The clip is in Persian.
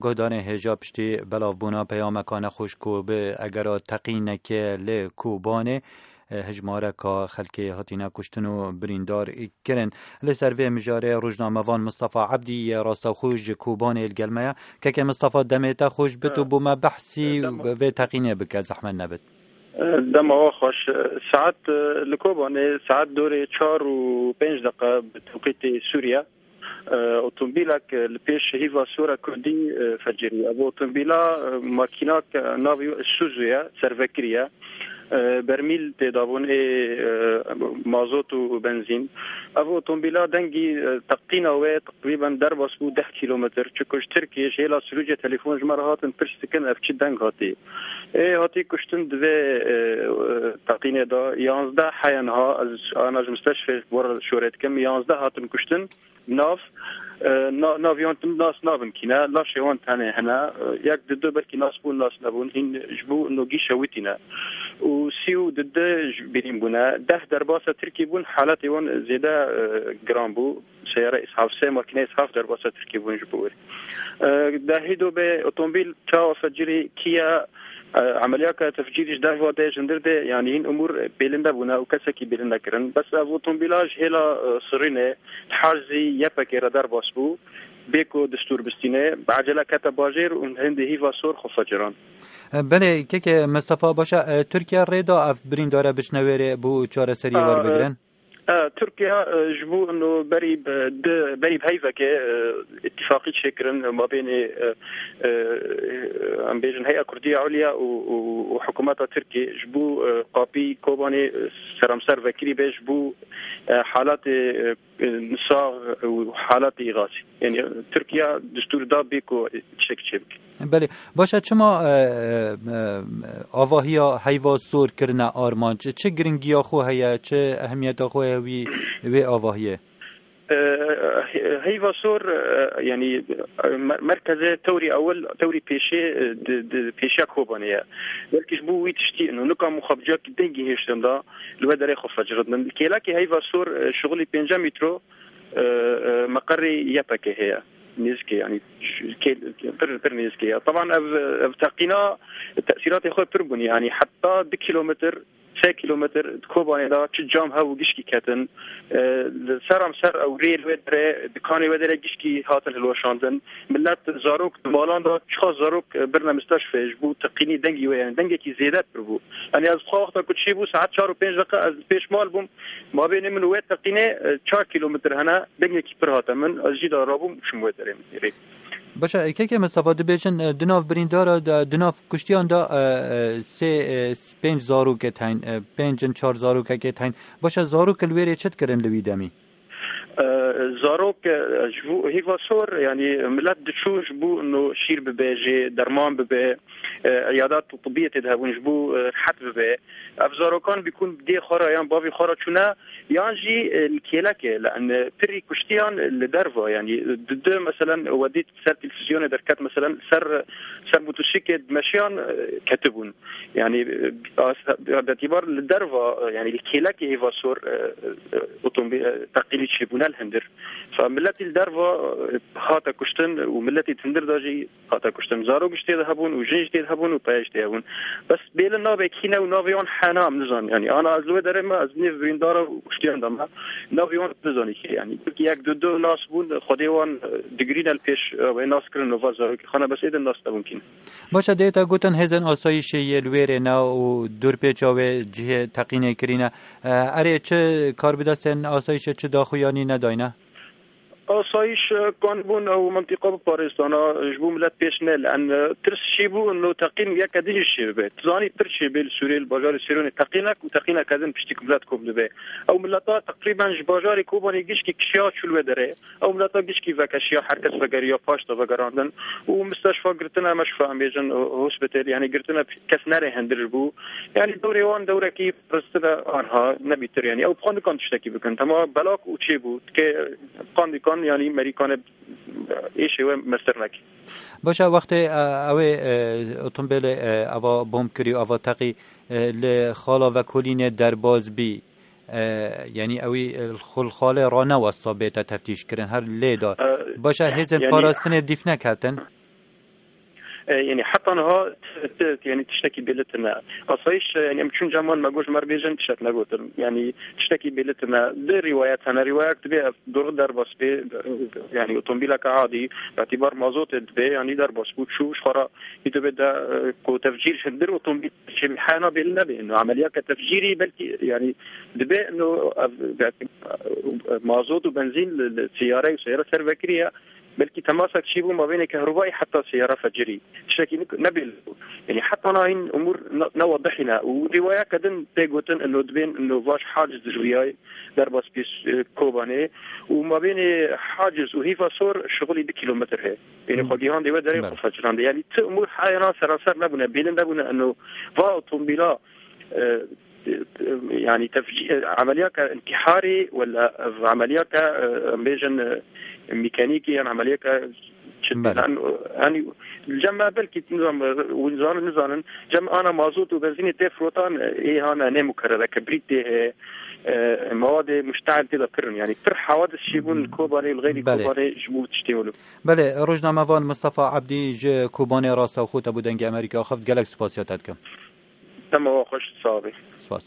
گودان هجا پشتی بلاف بونا پیامکان خوش کو به اگر تقینه که ل کوبانه هجماره که خلکی هاتینا کشتن و بریندار کرن لسروی مجاره روزنامه‌وان مصطفى عبدی راستا خوش کوبان الگلمه که مصطفى دمتا خوش بتو بما بحثی و تقینه بک زحمت نبت دم آخوش ساعت لکوبانه ساعت دوره 4 و 5 دقیقه بتوقیت سوریا اوتومبیلک لپیش هیوا سورا کردی فجری ابو اوتومبیلا ماکیناک ناوی سوزویا سروکریه برمیل تداون مازوت و بنزین ابو اوتومبیلا دنگی تقینا و تقریبا در باسبو 10 کیلومتر چکش ترکیش هلا سلوجه تلفن جمره هاتن پرسکن افچ دنگ هاتی هاتی کشتن دوی تقینا دا 11 حیانها از آناج مستشفى بور شورت کم 11 هاتن کشتن ناف ناویان ناس نابن کینا لاش یوان تنه هنا یک دو برکی ناس بون ناس نبون این جبو نوگی شویتینا و سیو دده بریم بونا 10 درباسه ترکی بون حالت یوان زیاده گران بو سیاره اسحاف سه ماکینه اسحاف درباسه ترکی بون جبور دهیدو به اتومبیل تا فجری کیا عمليات تفجير جداه وده جندرده يعني هين امور بيلنده بونا وكسكي بيلنده كرن بس اوتومبيلاج هلا صرينه حرزي يبكي رادار باسبو بيكو دستور بستينه بعجله كتباجر وهندي هيفا سور خفجران بله که مصطفى باشه ترکیه ریدا اف برینداره بشنویره بو چاره سری ور بگرن تركيا جبو انه بريب هيفا كي اتفاقيه شكرن ما بين ام بين هيئه كرديه عليا وحكومات تركيا جبو قابي كوباني سرمسر وكيلي بجبو حالات نصاغ وحالات إغاثة يعني تركيا دستور دا بيكو شك بله باشه شما آواهیا هیوا سور کرنا آرمان چه گرنگی خو هيا چه اهمیت خو وی آواهیه هيفا سور يعني مركز توري اول توري بيشي كوبانيه بلكي جبو ويتشتي انه نقا مخبجاك دنجي هشتندا الودري خفجرد من كيلاكي هيفا سور شغلي 5 مترو مقري يبكي هي نيزكي يعني بر نيزكي طبعا تقينا التاثيرات اخو بربني يعني حتى بكيلومتر 3 كيلومتر كوباني دا تجام هاو جشكي كاتن سرم سر او ريل ودره دكاني ودره جشكي هاتن الوشاندن ملت زاروك مالان دا چخا زاروك برنا مستشفى جبو تقيني دنگي وين دنگي كي زيادت بربو يعني از خاطر كنت شي بو ساعات 4 و 5 دقيقه از پیش مال بوم ما بين من وين تقيني 4 كيلومتر هنا دنگي كي پر هاتن من از جيدا رابو شم ودره ميري باشه که مستفاده بیشن دناف بریندار دناف کشتیان دا 5 زاروک تاین 4 زاروک که تاین باشه زاروک الویری چت کرن لویدمی زاروك جبو هيفا صور يعني ملات دشوش بو انه شير ببيجي درمان ببي عيادات طبيه تذهبون جبو حد ببي افزاروكان بيكون بدي خرا يعني بابي خرا شنا يانجي الكيلاكي لان بري كشتيان لدرفا يعني ضد مثلا وديت سر تلفزيون دركات مثلا سر موتوسيكل مشيان كتبون يعني باعتبار الدرفا يعني الكيلاكي هيفا صور اوتومبيل تقيلي شيبون الهندر فملتي الدرفا هاتا كشتن وملتي تندر داجي هاتا كشتن زارو كشتي ذهبون وجنج تذهبون وبايش تذهبون بس بين نابي كينا ونافيون حنام نزان يعني انا از لو درم از نيف بريندار وكشتي عندما نافيون نزاني يعني يك دو ناس بون خديوان دغرين البيش ناس كرن نوفا زارو خنا بس ايد الناس ممكن باشه دیتا گوتن هزن آسایش یلویر نا و دور پیچاوه جه تقینه کرینه اره چه کار بدستن آسایش چه داخویانی نداینه آسایش کانبون او منطقه پاریستانا جبو ملت پیش نه لان ترس شیبو انه تقین یک ادیش شیبه تزانی پر شیبه سوریه الباجار سیرون تقینک و تقینک ازن پشتی ملت کوب به او ملتا تقریبا باجار کوبانی گیش کی کشیا چول ودره او ملتا گیش کی وکشیا هرکس وگریا پاشتا وگراندن و مستشفى گرتنا مشفى امبیجن هوسپیتال يعني گرتنا کس نره هندر بو يعني دوره وان دوره کی پرستدا آنها نمیتر يعني او خاند کان تشتکی بکن تمام بلاک او چی بود که خاند يعني امریکان ایشه و مسترنک باشه وقت اوه اتومبیل اوا بمب کری اوا تقی لخالا و کلین در باز بی یعنی اوی خاله رانه واسطا بیتا تفتیش کرن هر لیدا باشه هزن پاراستن دیف نکتن يعني حتى أنها يعني تشتكي بلتنا أصيش يعني مشون جمان ما جوش مربيجن تشت نقول يعني تشتكي بلتنا ده روايات أنا روايات تبي دور در بس بي يعني أوتومبيلك عادي باعتبار مازوت تبي يعني در بس بوتشوش خرا يتبي ده كو تفجير شندر أوتومبيل شيء حنا بالله إنه عملية كتفجيري بلكي يعني تبي إنه مازوت وبنزين السيارة وسيارة سيرفكرية بلكي تماسك شيبو ما بين كهربائي حتى سيارة فجري شكل نبيل يعني حتى أنا هين أمور نوضحنا ورواية كدن تيجوتن إنه تبين إنه واش حاجز وياي دربس بيس كوباني وما بين حاجز وهيفا صور شغلي بكيلومتر هي يعني خليهان دي ودري فجران دي يعني أمور حيانا سراسر نبنا بيلن نبنا إنه فاوتومبيلا يعني تفجير عملية كانتحاري ولا عملية كميجن ميكانيكي يعني عملية يعني الجمع بلكي نظام جمع أنا مازوت وبنزين تفروتان إيه أنا نمو كرر كبريت مواد مشتعل تذكرن يعني تر حوادث شيبون الكوباني الغير كوباني جبوت تشتيولو بله روزنامه وان مصطفى عبدی ج کوبانه راستا و خوت بودنگ امریکا خفت گلک سپاسیاتت کم تمام خوش صابي